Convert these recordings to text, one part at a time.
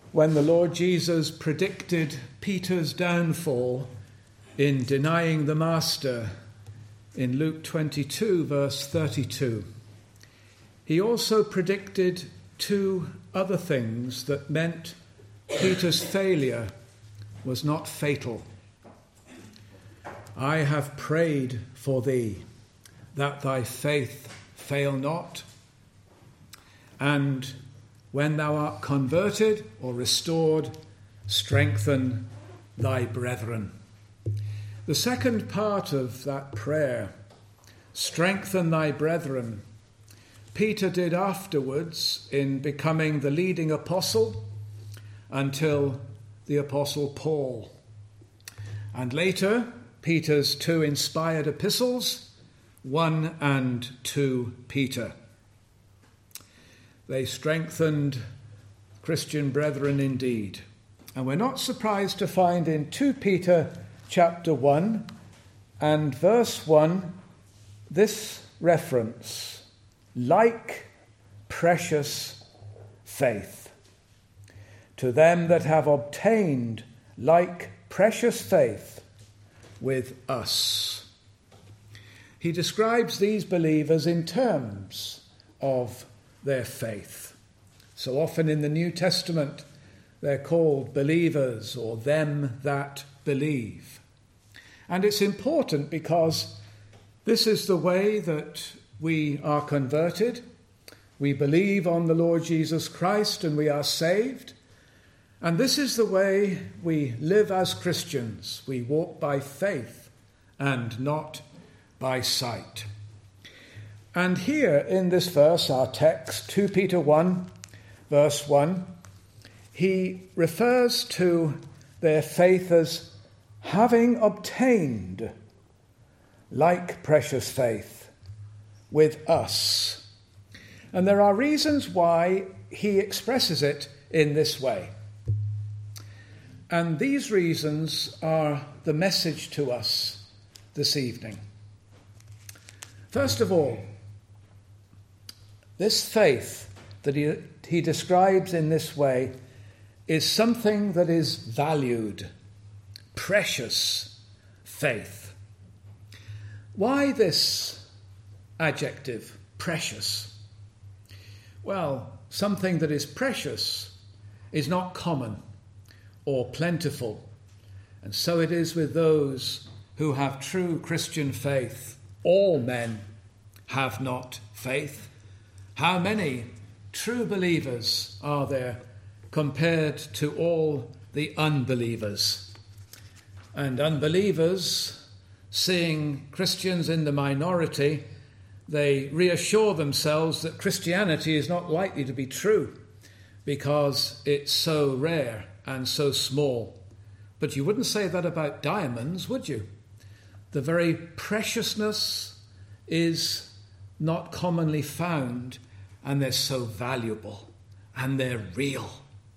when the Lord Jesus predicted Peter's downfall in denying the Master in Luke 22, verse 32. He also predicted two other things that meant Peter's failure was not fatal. I have prayed for thee, that thy faith fail not, and when thou art converted or restored, strengthen thy brethren. The second part of that prayer, strengthen thy brethren, Peter did afterwards in becoming the leading apostle until the apostle Paul. And later, Peter's two inspired epistles, 1 and 2 Peter. They strengthened Christian brethren indeed. And we're not surprised to find in 2 Peter chapter 1 and verse 1 this reference, like precious faith. To them that have obtained like precious faith with us. He describes these believers in terms of their faith. So often in the New Testament, they're called believers or them that believe. And it's important because this is the way that we are converted. We believe on the Lord Jesus Christ and we are saved. And this is the way we live as Christians. We walk by faith and not by sight. And here in this verse, our text, 2 Peter 1, verse 1, he refers to their faith as having obtained like precious faith with us. And there are reasons why he expresses it in this way. And these reasons are the message to us this evening. First of all, this faith that he describes in this way is something that is valued, precious faith. Why this adjective, precious? Well, something that is precious is not common or plentiful, and so it is with those who have true Christian faith. All men have not faith. How many true believers are there compared to all the unbelievers? And unbelievers, seeing Christians in the minority, they reassure themselves that Christianity is not likely to be true because it's so rare and so small. But you wouldn't say that about diamonds, would you? The very preciousness is not commonly found, and they're so valuable, and they're real.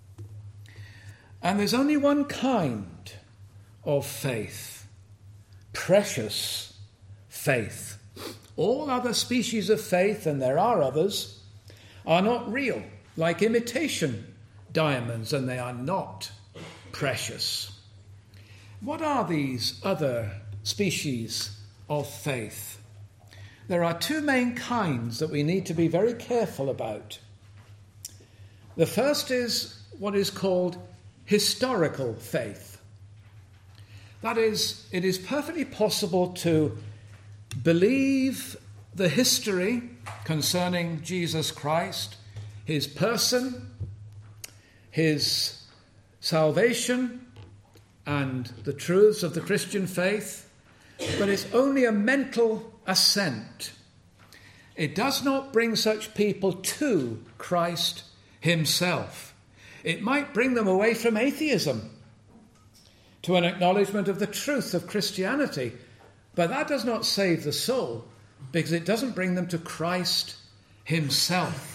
And there's only one kind of faith, precious faith. All other species of faith, and there are others, are not real, like imitation diamonds, and they are not precious. What are these other species of faith? There are two main kinds that we need to be very careful about. The first is what is called historical faith. That is, it is perfectly possible to believe the history concerning Jesus Christ, his person, his salvation, and the truths of the Christian faith, but it's only a mental assent. It does not bring such people to Christ himself. It might bring them away from atheism to an acknowledgement of the truth of Christianity, but that does not save the soul because it doesn't bring them to Christ himself.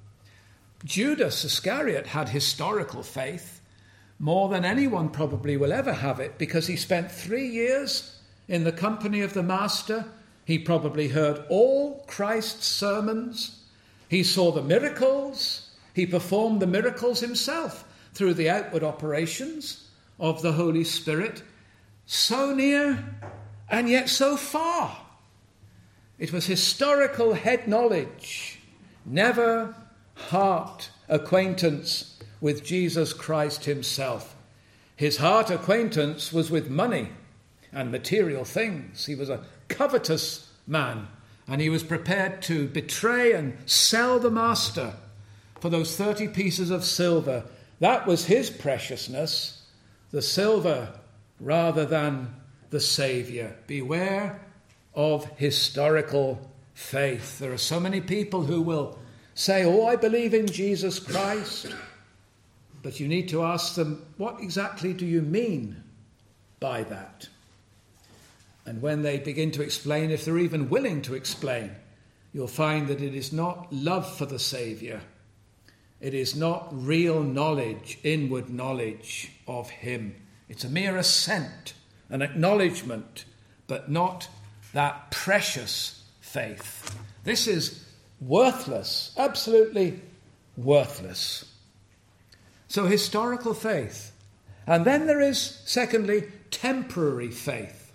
Judas Iscariot had historical faith, more than anyone probably will ever have it, because he spent 3 years in the company of the Master. He probably heard all Christ's sermons. He saw the miracles. He performed the miracles himself. through the outward operations of the Holy Spirit, so near and yet so far. It was historical head knowledge, never heart acquaintance with Jesus Christ himself. His heart acquaintance was with money and material things. He was a covetous man, and he was prepared to betray and sell the master for those 30 pieces of silver. That was his preciousness, the silver rather than the Saviour. Beware of historical faith. There are so many people who will say, oh, I believe in Jesus Christ. But you need to ask them, what exactly do you mean by that? And when they begin to explain, if they're even willing to explain, you'll find that it is not love for the Saviour. It is not real knowledge, inward knowledge of him. It's a mere assent, an acknowledgement, but not that precious faith. This is worthless, absolutely worthless. So historical faith. And then there is, secondly, temporary faith.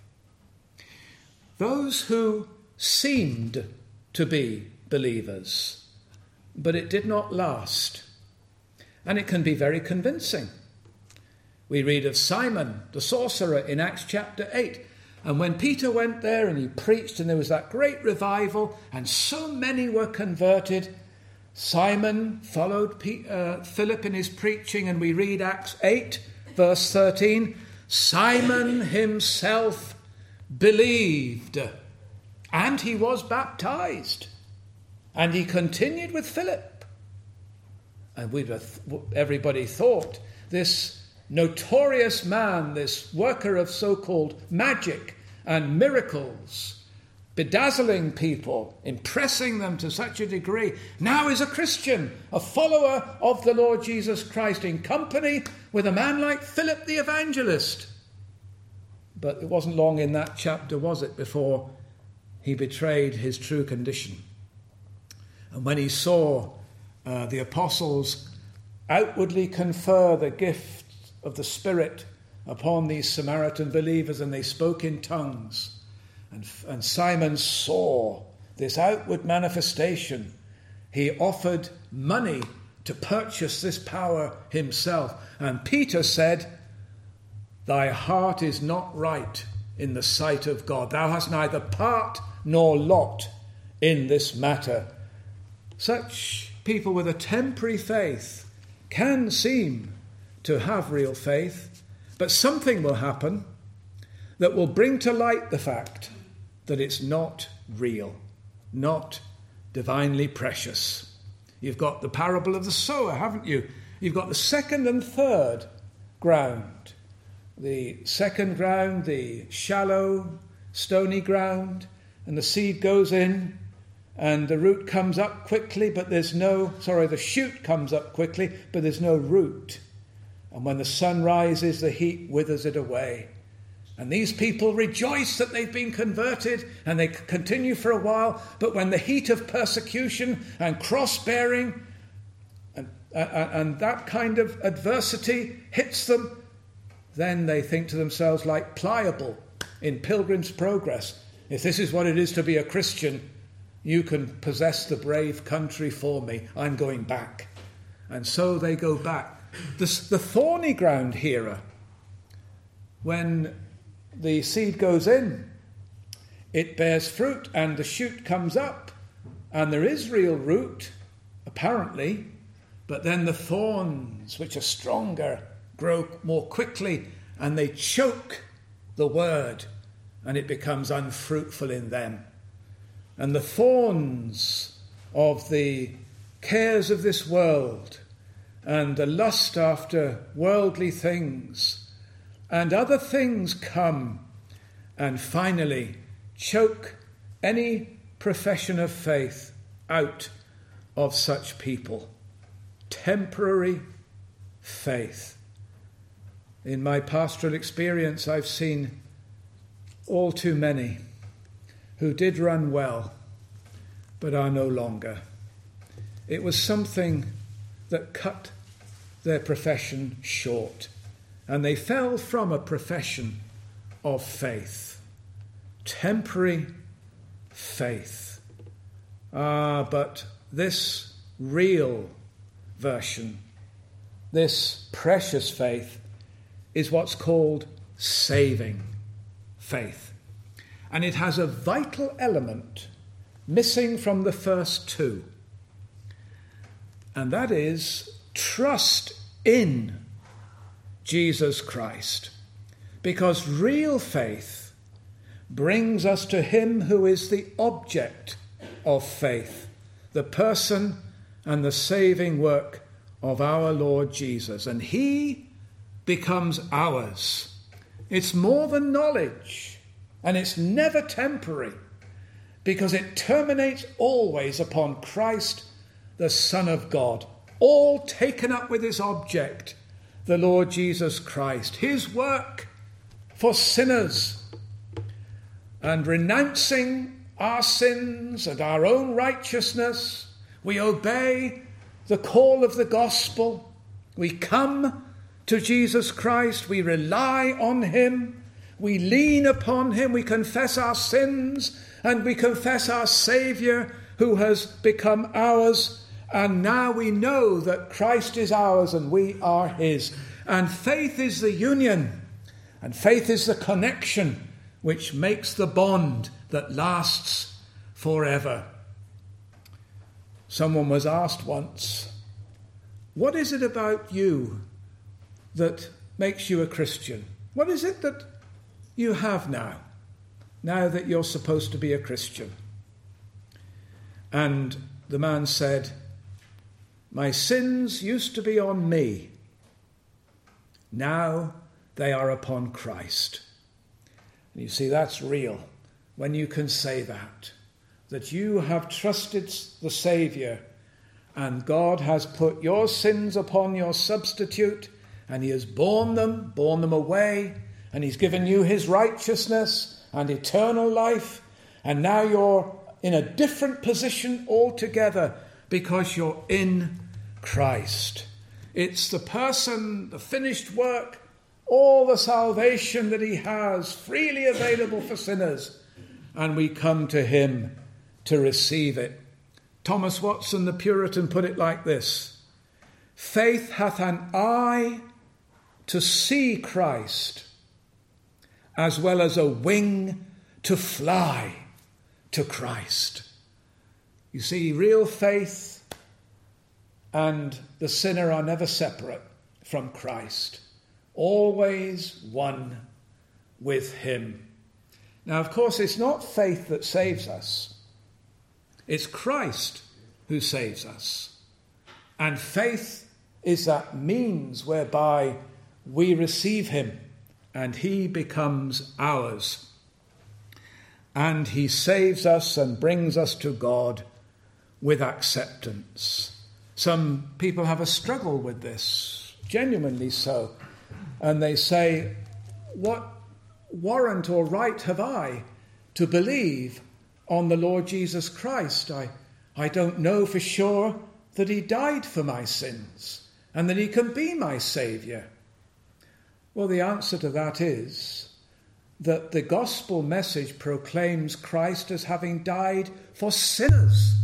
Those who seemed to be believers, but it did not last. And it can be very convincing. We read of Simon, the sorcerer, in Acts chapter 8. And when Peter went there and he preached, and there was that great revival, and so many were converted, Simon followed Philip in his preaching, and we read Acts 8, verse 13. Simon himself believed, and he was baptized, and he continued with Philip. And everybody thought this notorious man, this worker of so-called magic and miracles, bedazzling people, impressing them to such a degree, now is a Christian, a follower of the Lord Jesus Christ, in company with a man like Philip the evangelist. But it wasn't long in that chapter, was it, before he betrayed his true condition. And when he saw the apostles outwardly confer the gift of the Spirit upon these Samaritan believers, and they spoke in tongues, and Simon saw this outward manifestation, he offered money to purchase this power himself. And Peter said, "Thy heart is not right in the sight of God. Thou hast neither part nor lot in this matter." Such people with a temporary faith can seem to have real faith, but something will happen that will bring to light the fact that it's not real, not divinely precious. You've got the parable of the sower, haven't you? You've got the second and third ground. The second ground, the shallow, stony ground, and the seed goes in, and the root comes up quickly, but the shoot comes up quickly, but there's no root. And when the sun rises, the heat withers it away. And these people rejoice that they've been converted, and they continue for a while. But when the heat of persecution and cross-bearing and that kind of adversity hits them, then they think to themselves, like Pliable in Pilgrim's Progress, if this is what it is to be a Christian, you can possess the brave country for me. I'm going back. And so they go back. The thorny ground here, when the seed goes in, it bears fruit and the shoot comes up, and there is real root, apparently, but then the thorns, which are stronger, grow more quickly, and they choke the word, and it becomes unfruitful in them. And the thorns of the cares of this world, and the lust after worldly things, and other things come and finally choke any profession of faith out of such people. Temporary faith. In my pastoral experience, I've seen all too many who did run well, but are no longer. It was something that cut their profession short, and they fell from a profession of faith. Temporary faith. But this real version, this precious faith, is what's called saving faith. And it has a vital element missing from the first two. And that is trust in Jesus Christ. Because real faith brings us to him who is the object of faith, the person and the saving work of our Lord Jesus. And he becomes ours. It's more than knowledge, and it's never temporary, because it terminates always upon Christ, the Son of God, all taken up with his object, the Lord Jesus Christ, his work for sinners, and renouncing our sins and our own righteousness, we obey the call of the gospel. We come to Jesus Christ, we rely on him, we lean upon him, we confess our sins, and we confess our Saviour who has become ours, and now we know that Christ is ours and we are his. And faith is the union, and faith is the connection which makes the bond that lasts forever. Someone was asked once, what is it about you that makes you a Christian? What is it that you have now that you're supposed to be a Christian? And the man said, my sins used to be on me. Now they are upon Christ. And you see, that's real when you can say that you have trusted the Saviour, and God has put your sins upon your substitute, and he has borne them away, and he's given you his righteousness and eternal life, and now you're in a different position altogether because you're in Christ. It's the person, the finished work, all the salvation that he has freely available for sinners, and we come to him to receive it. Thomas Watson, the Puritan, put it like this: faith hath an eye to see Christ, as well as a wing to fly to Christ. You see, real faith and the sinner are never separate from Christ, always one with him. Now, of course, it's not faith that saves us. It's Christ who saves us. And faith is that means whereby we receive him and he becomes ours. And he saves us and brings us to God with acceptance. Some people have a struggle with this, genuinely so. And they say, what warrant or right have I to believe on the Lord Jesus Christ? I don't know for sure that he died for my sins and that he can be my Saviour. Well, the answer to that is that the gospel message proclaims Christ as having died for sinners.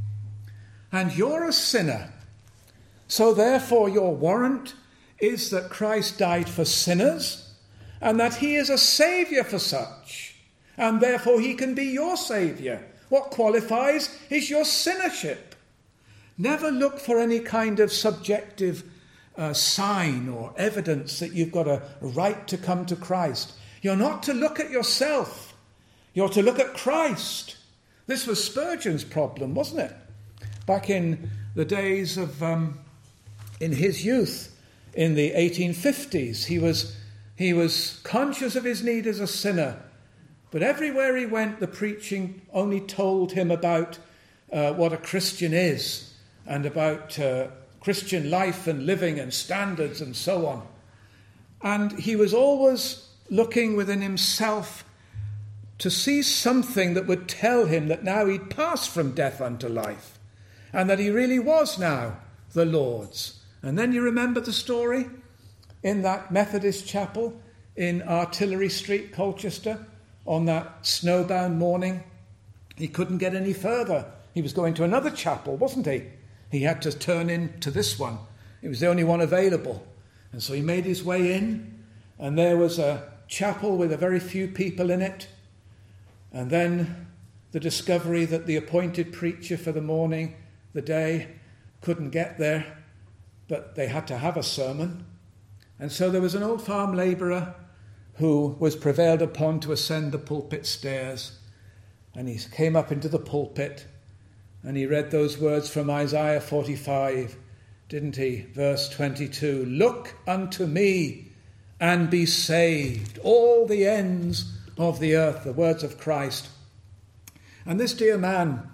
And you're a sinner. So therefore your warrant is that Christ died for sinners and that he is a Saviour for such. And therefore he can be your Saviour. What qualifies is your sinnership. Never look for any kind of subjective sign or evidence that you've got a right to come to Christ. You're not to look at yourself. You're to look at Christ. This was Spurgeon's problem, wasn't it? Back in the days of, in his youth, in the 1850s, he was conscious of his need as a sinner. But everywhere he went, the preaching only told him about what a Christian is and about Christian life and living and standards and so on. And he was always looking within himself to see something that would tell him that now he'd passed from death unto life and that he really was now the Lord's And then you remember the story in that Methodist chapel in Artillery Street, Colchester, on that snowbound morning. He couldn't get any further. He was going to another chapel, wasn't he? He had to turn in to this one. It was the only one available. And so he made his way in, and there was a chapel with a very few people in it. And then the discovery that the appointed preacher for the morning, the day, couldn't get there, but they had to have a sermon. And so there was an old farm labourer who was prevailed upon to ascend the pulpit stairs. And he came up into the pulpit and he read those words from Isaiah 45, didn't he? Verse 22, "Look unto me and be saved, all the ends of the earth," the words of Christ. And this dear man,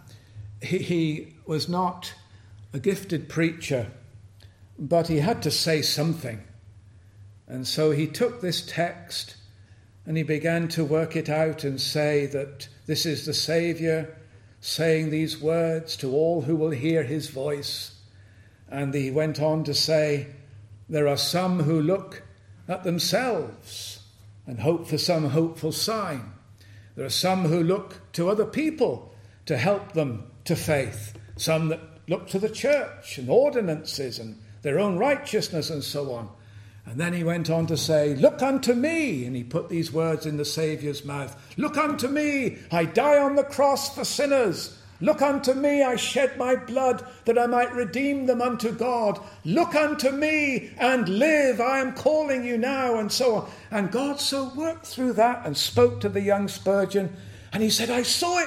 he was not a gifted preacher, but he had to say something. And so he took this text and he began to work it out and say that this is the Saviour saying these words to all who will hear his voice. And he went on to say, there are some who look at themselves and hope for some hopeful sign. There are some who look to other people to help them to faith. Some that look to the church and ordinances and their own righteousness and so on. And then he went on to say, "Look unto me," and he put these words in the Saviour's mouth. "Look unto me, I die on the cross for sinners. Look unto me, I shed my blood that I might redeem them unto God. Look unto me and live, I am calling you now," and so on. And God so worked through that and spoke to the young Spurgeon. And he said, I saw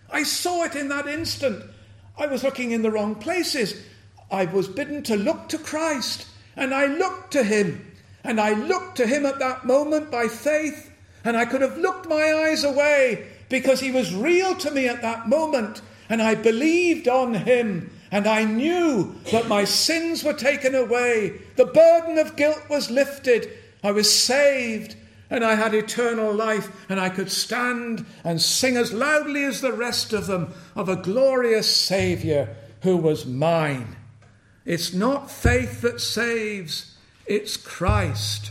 it in that instant. I was looking in the wrong places. I was bidden to look to Christ, and I looked to him. And I looked to him at that moment by faith, and I could have looked my eyes away because he was real to me at that moment. And I believed on him, and I knew that my sins were taken away. The burden of guilt was lifted. I was saved, and I had eternal life, and I could stand and sing as loudly as the rest of them of a glorious Saviour who was mine. It's not faith that saves, it's Christ.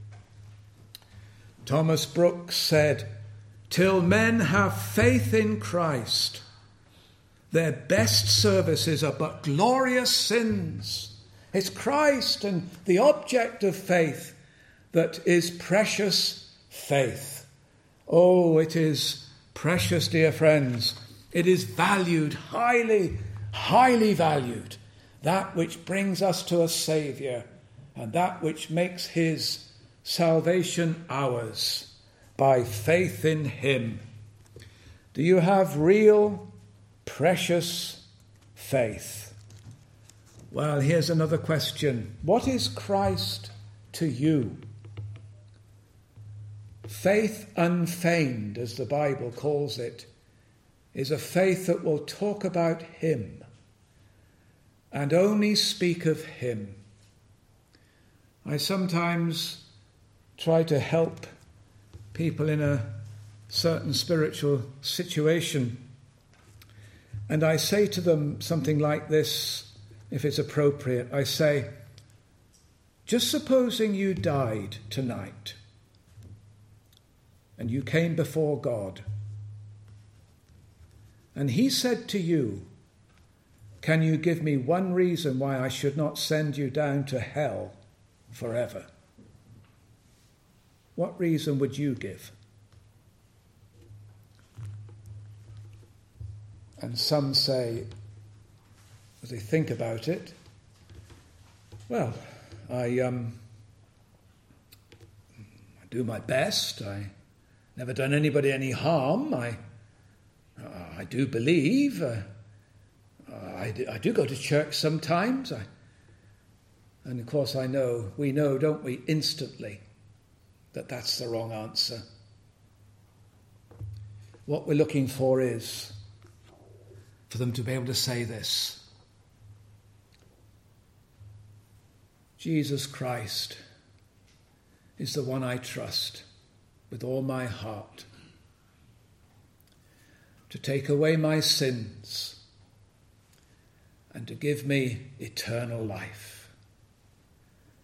Thomas Brooks said, "Till men have faith in Christ, their best services are but glorious sins." It's Christ and the object of faith that is precious faith. Oh, it is precious, dear friends. It is valued, highly, highly valued. That which brings us to a Saviour and that which makes his salvation ours by faith in him. Do you have real, precious faith? Well, here's another question. What is Christ to you? Faith unfeigned, as the Bible calls it, is a faith that will talk about him and only speak of him. I sometimes try to help people in a certain spiritual situation, and I say to them something like this, if it's appropriate. I say, just supposing you died tonight and you came before God, and he said to you, "Can you give me one reason why I should not send you down to hell forever?" What reason would you give? And some say, as they think about it, well, I do my best. I never done anybody any harm. I do believe. I do go to church sometimes. And of course we know, don't we, instantly, that that's the wrong answer. What we're looking for is for them to be able to say this: Jesus Christ is the one I trust with all my heart to take away my sins and to give me eternal life.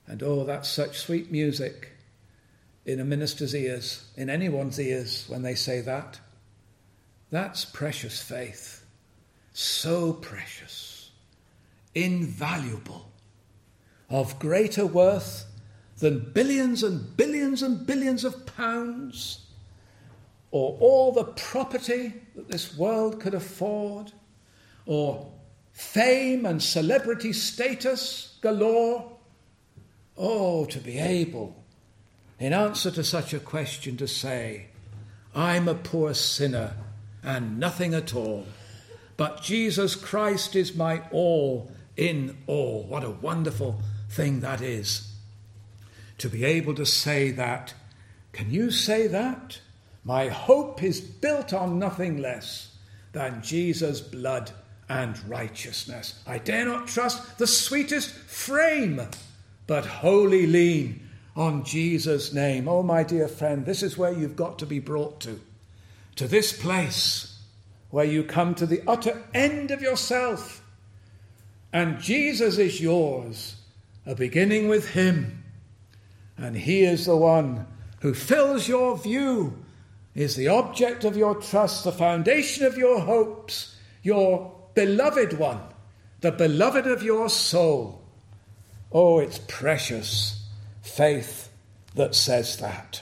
And oh, that's such sweet music in a minister's ears, in anyone's ears when they say that. That's precious faith. So precious, invaluable, of greater worth than billions and billions and billions of pounds, or all the property that this world could afford, or fame and celebrity status galore. Oh, to be able, in answer to such a question, to say, I'm a poor sinner and nothing at all, but Jesus Christ is my all in all. What a wonderful thing that is. To be able to say that. Can you say that? My hope is built on nothing less than Jesus' blood and righteousness. I dare not trust the sweetest frame, but wholly lean on Jesus' name. Oh, my dear friend, this is where you've got to be brought to this place where you come to the utter end of yourself, and Jesus is yours, beginning with him, and he is the one who fills your view, is the object of your trust, the foundation of your hopes, your beloved one, the beloved of your soul. Oh, it's precious faith that says that.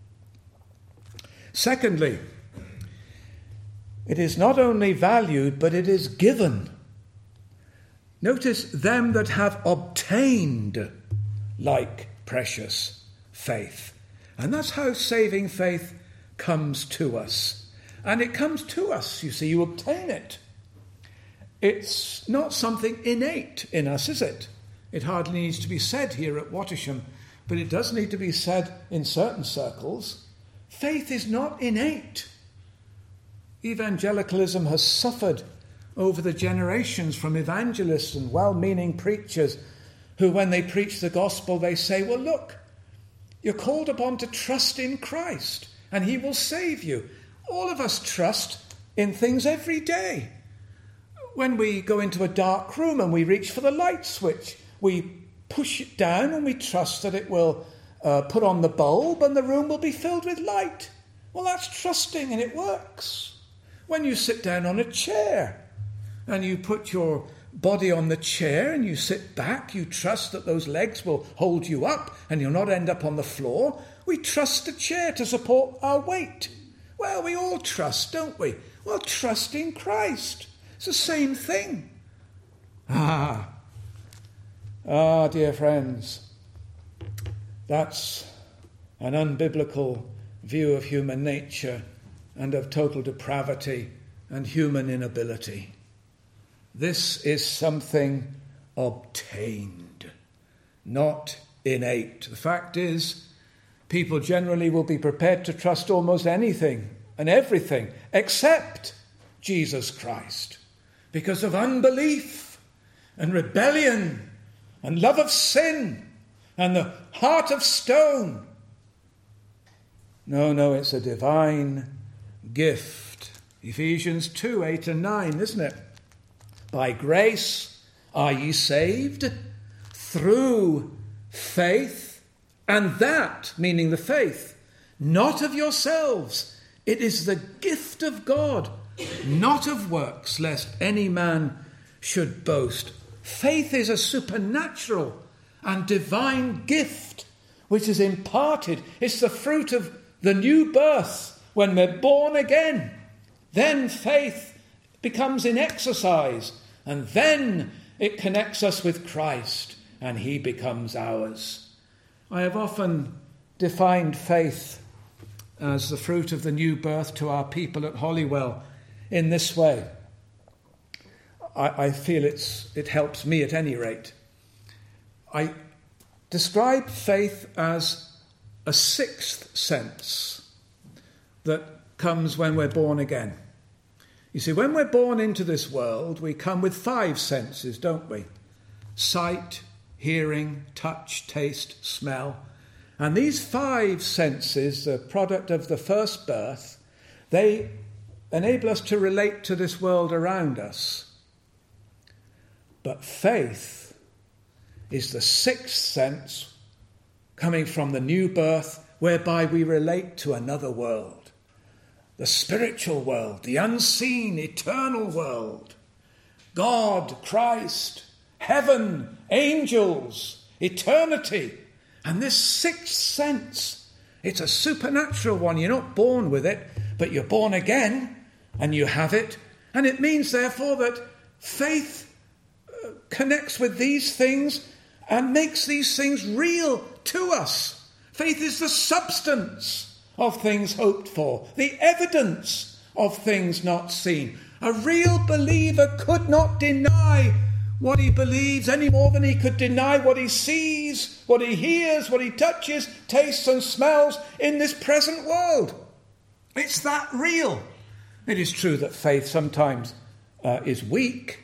Secondly, it is not only valued, but it is given. Notice them that have obtained like precious faith. And that's how saving faith comes to us. And it comes to us, you see, you obtain it. It's not something innate in us, is it? It hardly needs to be said here at Wattisham, but it does need to be said in certain circles. Faith is not innate. Evangelicalism has suffered over the generations from evangelists and well-meaning preachers who, when they preach the gospel, they say, well, look, you're called upon to trust in Christ and he will save you. All of us trust in things every day. When we go into a dark room and we reach for the light switch, we push it down and we trust that it will put on the bulb and the room will be filled with light. Well, that's trusting, and it works. When you sit down on a chair and you put your body on the chair and you sit back, you trust that those legs will hold you up and you'll not end up on the floor. We trust the chair to support our weight. Well, we all trust, don't we? Well, trust in Christ. It's the same thing. Dear friends, that's an unbiblical view of human nature and of total depravity and human inability. This is something obtained, not innate. The fact is, people generally will be prepared to trust almost anything and everything except Jesus Christ because of unbelief and rebellion and love of sin and the heart of stone. No, it's a divine gift. Ephesians 2, 8 and 9, isn't it? By grace are ye saved through faith, and that, meaning the faith, not of yourselves. It is the gift of God, not of works, lest any man should boast. Faith is a supernatural and divine gift which is imparted. It's the fruit of the new birth when we're born again. Then faith becomes in exercise, and then it connects us with Christ, and he becomes ours. I have often defined faith as the fruit of the new birth to our people at Holywell in this way. I feel it helps me at any rate. I describe faith as a sixth sense that comes when we're born again. You see, when we're born into this world, we come with 5 senses, don't we? Sight, hearing, touch, taste, smell. And these 5 senses, the product of the first birth, they enable us to relate to this world around us. But faith is the sixth sense coming from the new birth, whereby we relate to another world, the spiritual world, the unseen, eternal world. God, Christ, heaven, angels, eternity. And this sixth sense, it's a supernatural one. You're not born with it, but you're born again and you have it. And it means, therefore, that faith connects with these things and makes these things real to us. Faith is the substance of things hoped for, the evidence of things not seen. A real believer could not deny what he believes any more than he could deny what he sees, what he hears, what he touches, tastes and smells in this present world. It's that real. It is true that faith sometimes is weak,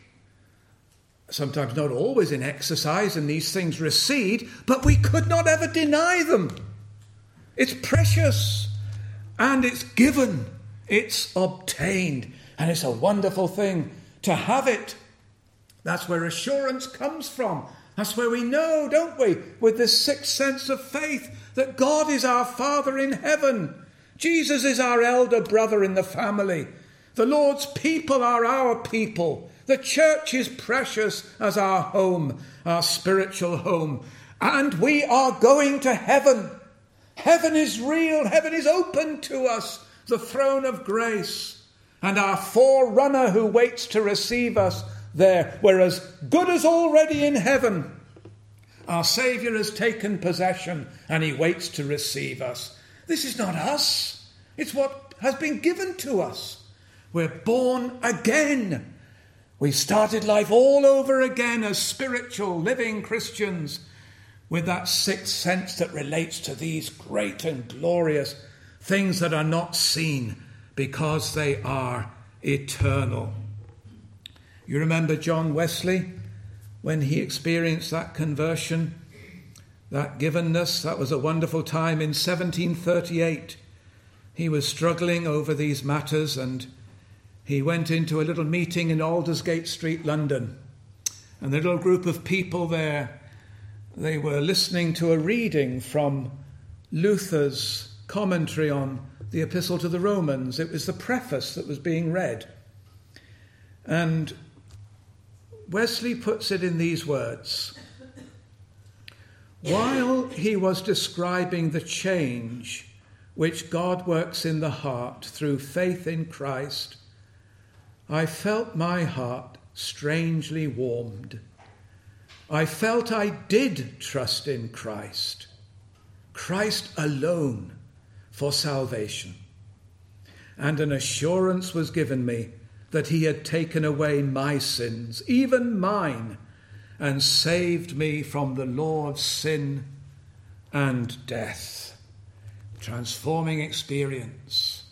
sometimes not always in exercise, and these things recede, but we could not ever deny them. It's precious, and it's given, it's obtained, and it's a wonderful thing to have it. That's where assurance comes from. That's where we know, don't we, with this sixth sense of faith, that God is our Father in heaven. Jesus is our elder brother in the family. The Lord's people are our people. The church is precious as our home, our spiritual home. And we are going to heaven. Heaven is real. Heaven is open to us, the throne of grace. And our forerunner who waits to receive us there, we're as good as already in heaven. Our Saviour has taken possession and he waits to receive us. This is not us. It's what has been given to us. We're born again. We started life all over again as spiritual, living Christians with that sixth sense that relates to these great and glorious things that are not seen because they are eternal. You remember John Wesley, when he experienced that conversion, that givenness. That was a wonderful time in 1738. He was struggling over these matters, and he went into a little meeting in Aldersgate Street, London. And the little group of people there, they were listening to a reading from Luther's commentary on the Epistle to the Romans. It was the preface that was being read. And Wesley puts it in these words. While he was describing the change which God works in the heart through faith in Christ, I felt my heart strangely warmed. I felt I did trust in Christ, Christ alone for salvation. And an assurance was given me that he had taken away my sins, even mine, and saved me from the law of sin and death. Transforming experience.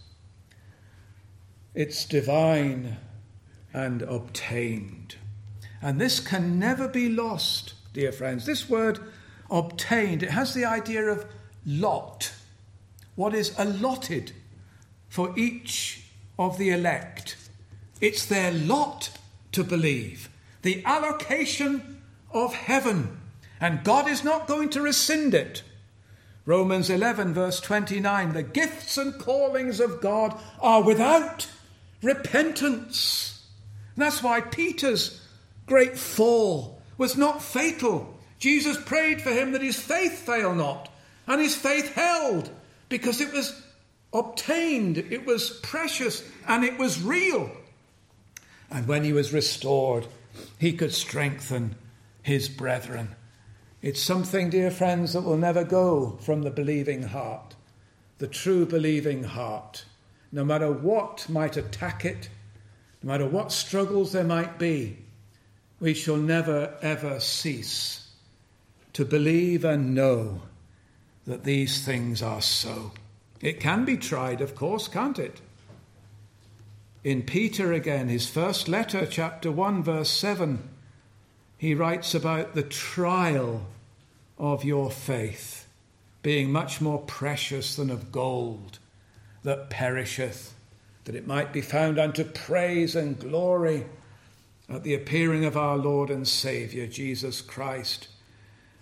It's divine and obtained. And this can never be lost, dear friends. This word obtained, it has the idea of lot. What is allotted for each of the elect. It's their lot to believe. The allocation of heaven. And God is not going to rescind it. Romans 11 verse 29, the gifts and callings of God are without repentance. And that's why Peter's great fall was not fatal. Jesus prayed for him that his faith fail not. And his faith held because it was obtained, it was precious, and it was real. And when he was restored, he could strengthen his brethren. It's something, dear friends, that will never go from the believing heart, the true believing heart. No matter what might attack it, no matter what struggles there might be, we shall never, ever cease to believe and know that these things are so. It can be tried, of course, can't it? In Peter again, his first letter, chapter 1, verse 7, he writes about the trial of your faith being much more precious than of gold that perisheth, that it might be found unto praise and glory at the appearing of our Lord and Saviour, Jesus Christ.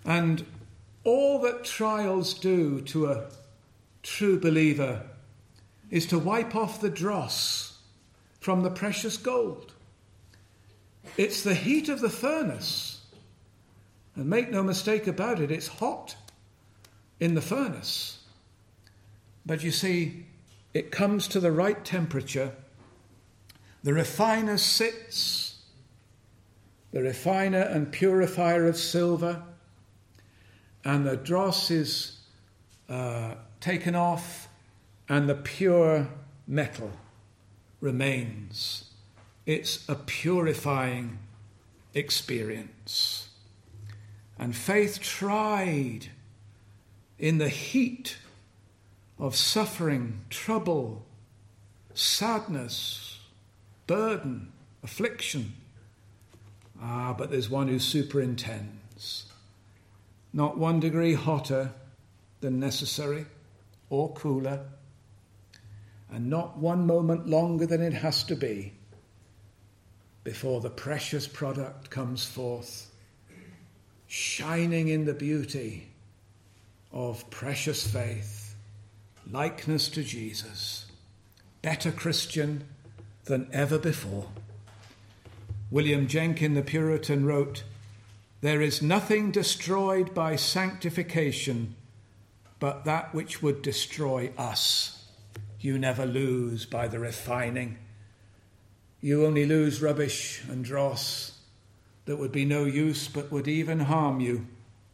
And all that trials do to a true believer is to wipe off the dross from the precious gold. It's the heat of the furnace. And make no mistake about it, it's hot in the furnace. But you see, it comes to the right temperature. The refiner sits, the refiner and purifier of silver, and the dross is taken off, and the pure metal remains. It's a purifying experience. And faith tried in the heat of suffering, trouble, sadness, burden, affliction. But there's one who superintends. Not 1 degree hotter than necessary or cooler, and not 1 moment longer than it has to be before the precious product comes forth, shining in the beauty of precious faith, likeness to Jesus, better Christian than ever before. William Jenkin the Puritan wrote, "There is nothing destroyed by sanctification but that which would destroy us. You never lose by the refining. You only lose rubbish and dross that would be no use but would even harm you.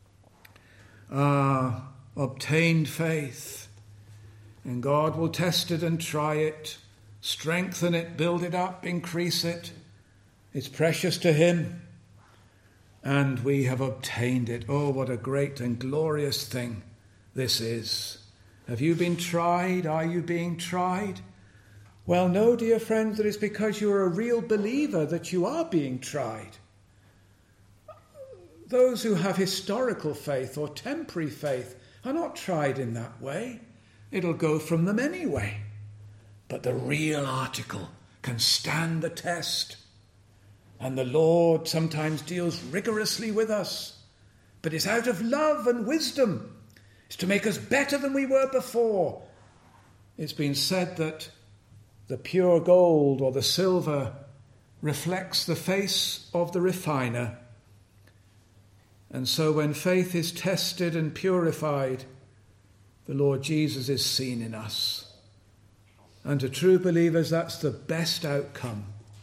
Obtained faith, and God will test it and try it, strengthen it, build it up, increase it. It's precious to him, and we have obtained it. Oh, what a great and glorious thing this is. Have you been tried? Are you being tried? Well, no, dear friends, that it's because you're a real believer that you are being tried. Those who have historical faith or temporary faith are not tried in that way. It'll go from them anyway. But the real article can stand the test. And the Lord sometimes deals rigorously with us, but it's out of love and wisdom. It's to make us better than we were before. It's been said that the pure gold or the silver reflects the face of the refiner. And so when faith is tested and purified, the Lord Jesus is seen in us. And to true believers, that's the best outcome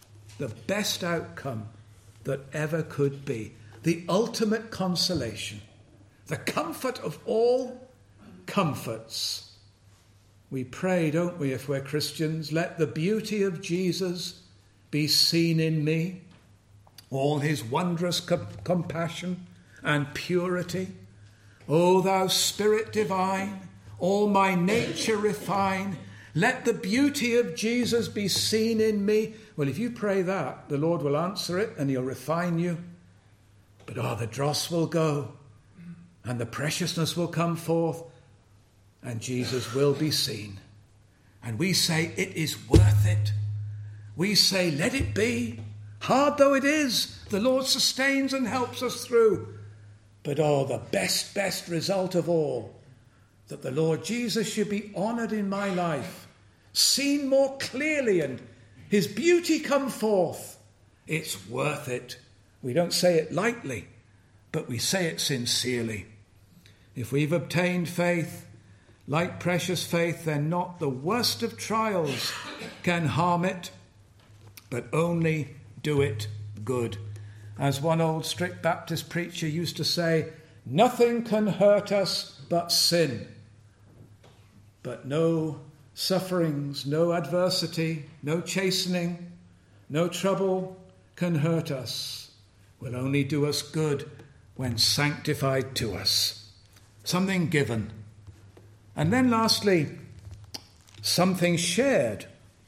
that ever could be. The ultimate consolation, the comfort of all comforts. We pray, don't we, if we're Christians, let the beauty of Jesus be seen in me, all his wondrous compassion and purity. O thou Spirit divine, all my nature refine, let the beauty of Jesus be seen in me. Well, if you pray that, the Lord will answer it and he'll refine you. But the dross will go and the preciousness will come forth and Jesus will be seen. And we say, it is worth it. We say, let it be. Hard though it is, the Lord sustains and helps us through. But the best result of all, that the Lord Jesus should be honoured in my life, seen more clearly and his beauty come forth. It's worth it. We don't say it lightly, but we say it sincerely. If we've obtained faith, like precious faith, then not the worst of trials can harm it, but only do it good. As one old strict Baptist preacher used to say, nothing can hurt us but sin. But no sufferings, no adversity, no chastening, no trouble can hurt us. Will only do us good when sanctified to us. Something given. And then lastly, something shared.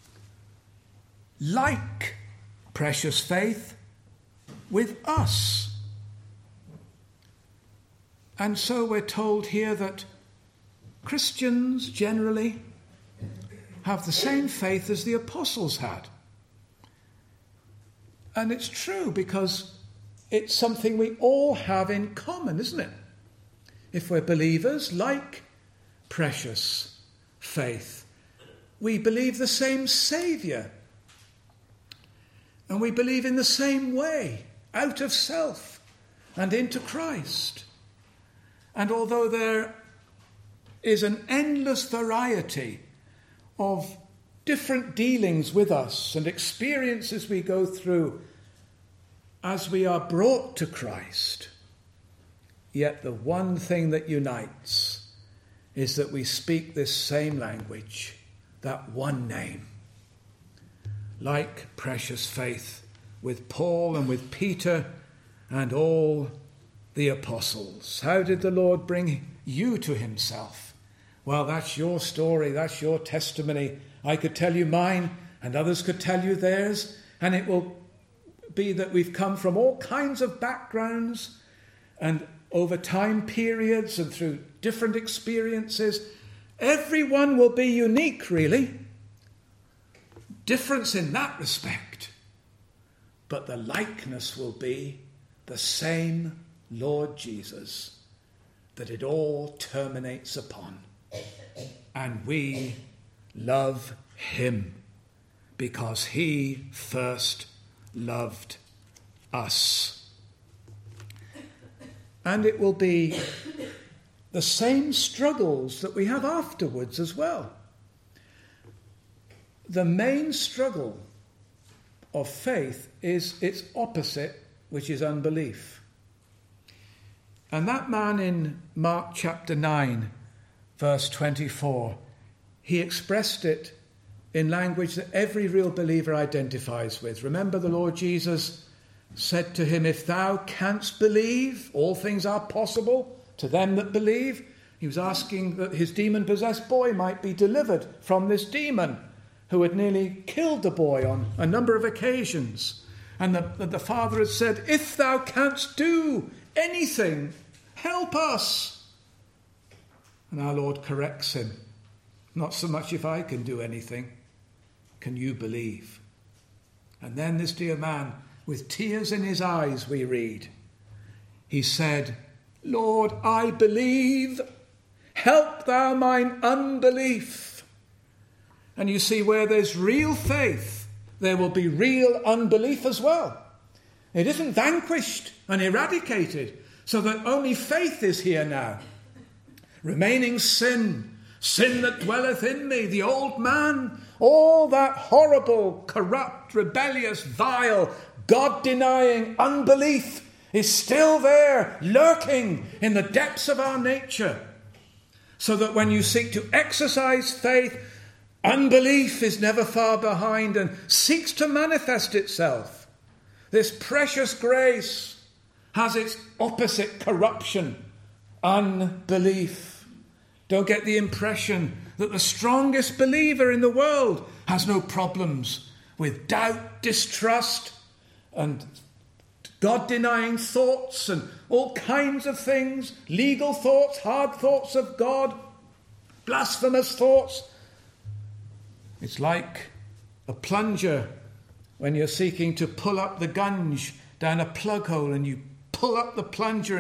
Like precious faith with us. And so we're told here that Christians generally have the same faith as the apostles had. And it's true because it's something we all have in common, isn't it? if we're believers, like precious faith. We believe the same Saviour. And we believe in the same way, out of self and into Christ. And although there is an endless variety of different dealings with us and experiences we go through as we are brought to Christ, yet the one thing that unites is that we speak this same language, that one name. Like precious faith with Paul and with Peter and all the apostles. How did the Lord bring you to himself? Well, that's your story, that's your testimony. I could tell you mine, and others could tell you theirs, and it will be that we've come from all kinds of backgrounds and over time periods and through different experiences. Everyone will be unique, really. Difference in that respect. But the likeness will be the same Lord Jesus that it all terminates upon. And we love him because he first loved us. And it will be the same struggles that we have afterwards as well. The main struggle of faith is its opposite, which is unbelief. And that man in Mark chapter 9, verse 24, he expressed it in language that every real believer identifies with. Remember, the Lord Jesus said to him, if thou canst believe, all things are possible to them that believe. He was asking that his demon-possessed boy might be delivered from this demon who had nearly killed the boy on a number of occasions. And the father had said, if thou canst do anything, help us. And our Lord corrects him. Not so much if I can do anything. Can you believe? And then this dear man, with tears in his eyes, we read, he said, Lord, I believe. Help thou mine unbelief. And you see, where there's real faith, there will be real unbelief as well. It isn't vanquished and eradicated, so that only faith is here now. Remaining sin that dwelleth in me, the old man, all that horrible, corrupt, rebellious, vile, God-denying unbelief is still there, lurking in the depths of our nature. So that when you seek to exercise faith, unbelief is never far behind and seeks to manifest itself. This precious grace has its opposite corruption, unbelief. Don't get the impression that the strongest believer in the world has no problems with doubt, distrust, and God-denying thoughts and all kinds of things, legal thoughts, hard thoughts of God, blasphemous thoughts. It's like a plunger when you're seeking to pull up the gunge down a plug hole and you pull up the plunger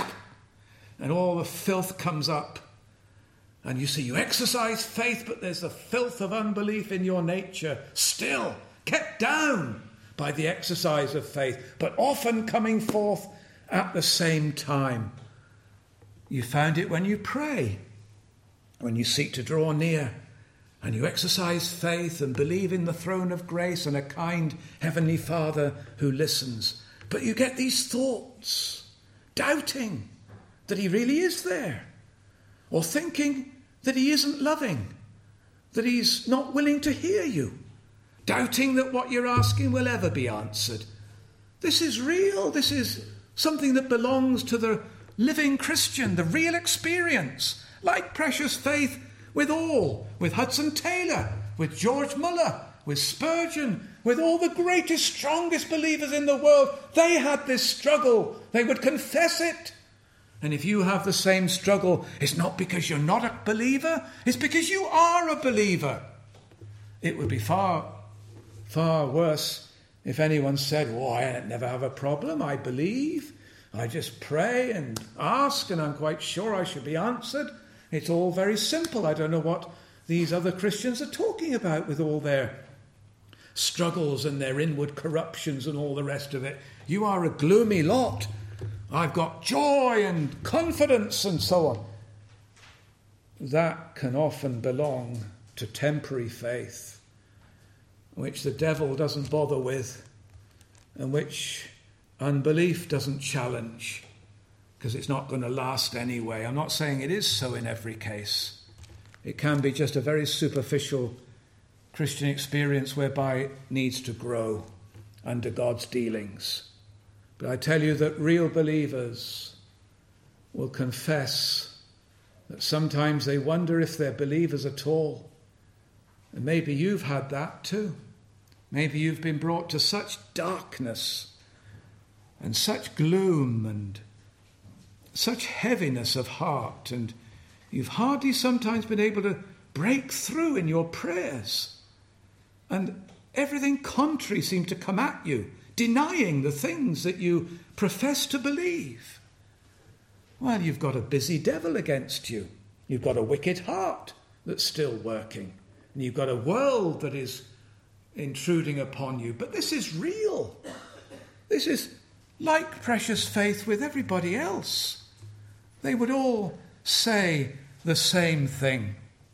and all the filth comes up. And you see, you exercise faith, but there's the filth of unbelief in your nature, still kept down by the exercise of faith, but often coming forth at the same time. You found it when you pray, when you seek to draw near, and you exercise faith and believe in the throne of grace and a kind Heavenly Father who listens. But you get these thoughts, doubting that he really is there, or thinking that he isn't loving, that he's not willing to hear you, doubting that what you're asking will ever be answered. This is real. This is something that belongs to the living Christian, the real experience, like precious faith with Hudson Taylor, with George Muller, with Spurgeon, with all the greatest, strongest believers in the world. They had this struggle. They would confess it. And if you have the same struggle, it's not because you're not a believer, it's because you are a believer. It would be far, far worse if anyone said, I never have a problem, I believe. I just pray and ask, and I'm quite sure I should be answered. It's all very simple. I don't know what these other Christians are talking about with all their struggles and their inward corruptions and all the rest of it. You are a gloomy lot. I've got joy and confidence and so on. That can often belong to temporary faith, which the devil doesn't bother with and which unbelief doesn't challenge, because it's not going to last anyway. I'm not saying it is so in every case. It can be just a very superficial Christian experience whereby it needs to grow under God's dealings. But I tell you that real believers will confess that sometimes they wonder if they're believers at all. And maybe you've had that too. Maybe you've been brought to such darkness and such gloom and such heaviness of heart, and you've hardly sometimes been able to break through in your prayers. And everything contrary seemed to come at you, denying the things that you profess to believe. Well, you've got a busy devil against you. You've got a wicked heart that's still working. And you've got a world that is intruding upon you. But this is real. This is like precious faith with everybody else. They would all say the same thing.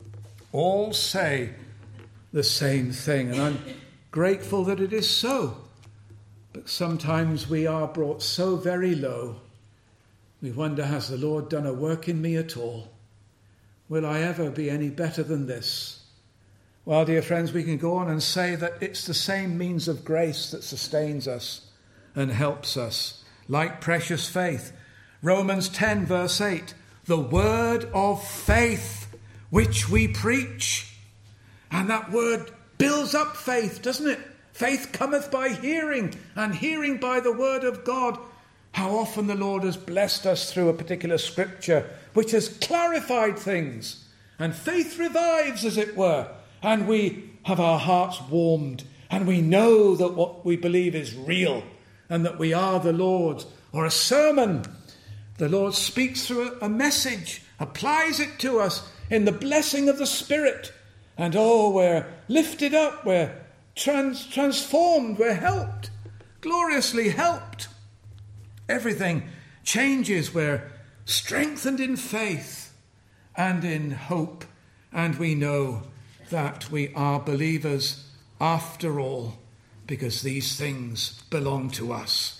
All say the same thing. And I'm grateful that it is so. But sometimes we are brought so very low. We wonder, has the Lord done a work in me at all? Will I ever be any better than this? Well, dear friends, we can go on and say that it's the same means of grace that sustains us and helps us, like precious faith. Romans 10 verse 8, the word of faith which we preach. And that word builds up faith, doesn't it? Faith cometh by hearing, and hearing by the word of God. How often the Lord has blessed us through a particular scripture which has clarified things, and faith revives, as it were, and we have our hearts warmed, and we know that what we believe is real, and that we are the Lord's. Or a sermon, the Lord speaks through a message, applies it to us in the blessing of the Spirit, and we're lifted up, we're transformed, we're helped, gloriously helped. Everything changes, we're strengthened in faith and in hope, and we know that we are believers after all, because these things belong to us.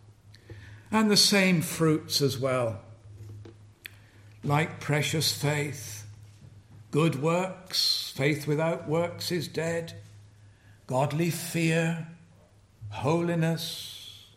And the same fruits as well, like precious faith, good works, faith without works is dead, godly fear, holiness,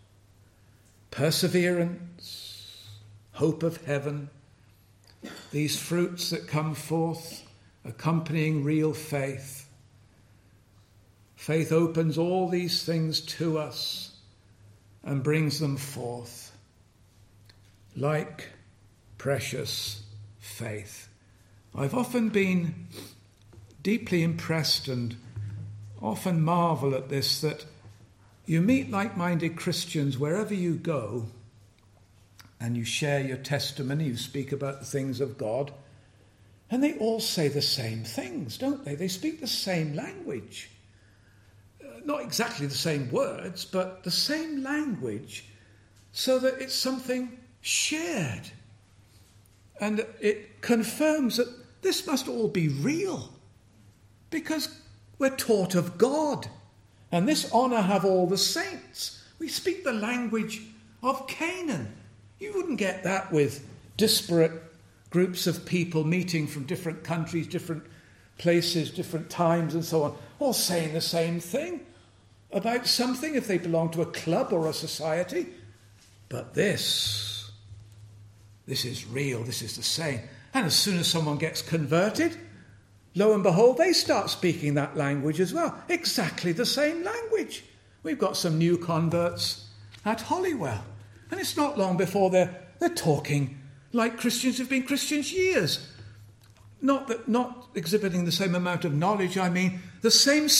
perseverance, hope of heaven, these fruits that come forth accompanying real faith. Faith opens all these things to us and brings them forth like precious faith. I've often been deeply impressed and often marvel at this, that you meet like-minded Christians wherever you go, and you share your testimony, you speak about the things of God, and they all say the same things, don't they? They speak the same language. Not exactly the same words, but the same language, so that it's something shared. And it confirms that this must all be real, because we're taught of God. And this honour have all the saints. We speak the language of Canaan. You wouldn't get that with disparate groups of people meeting from different countries, different places, different times and so on, all saying the same thing about something if they belong to a club or a society. But this is real, this is the same. And as soon as someone gets converted, lo and behold, they start speaking that language as well. Exactly the same language. We've got some new converts at Holywell. And it's not long before they're talking like Christians who've been Christians years. Not exhibiting the same amount of knowledge, I mean the same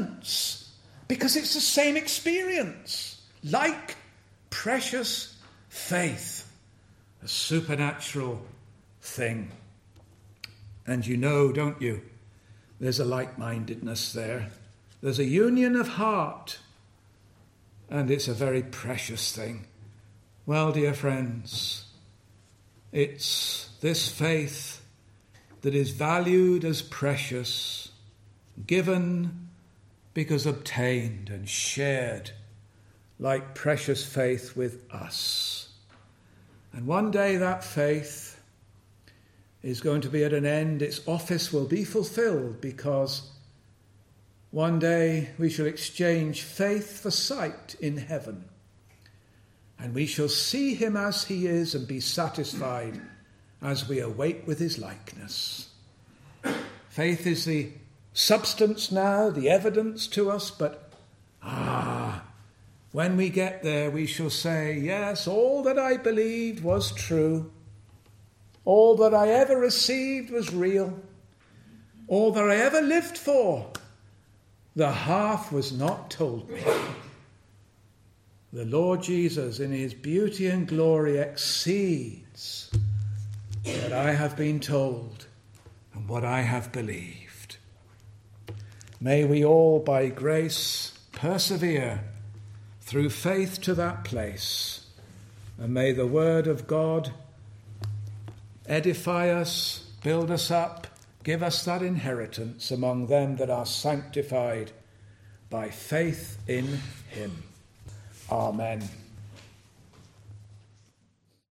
sentiments. Because it's the same experience. Like precious faith, a supernatural thing. And you know, don't you, there's a like-mindedness there. There's a union of heart, and it's a very precious thing. Well, dear friends, it's this faith that is valued as precious, given because obtained and shared like precious faith with us. And one day that faith is going to be at an end. Its office will be fulfilled, because one day we shall exchange faith for sight in heaven. And we shall see him as he is and be satisfied as we await with his likeness. Faith is the substance now, the evidence to us, but when we get there we shall say, yes, all that I believed was true. All that I ever received was real. All that I ever lived for, the half was not told me. The Lord Jesus in his beauty and glory exceeds what I have been told and what I have believed. May we all by grace persevere through faith to that place, and may the word of God edify us, build us up, give us that inheritance among them that are sanctified by faith in him. Amen.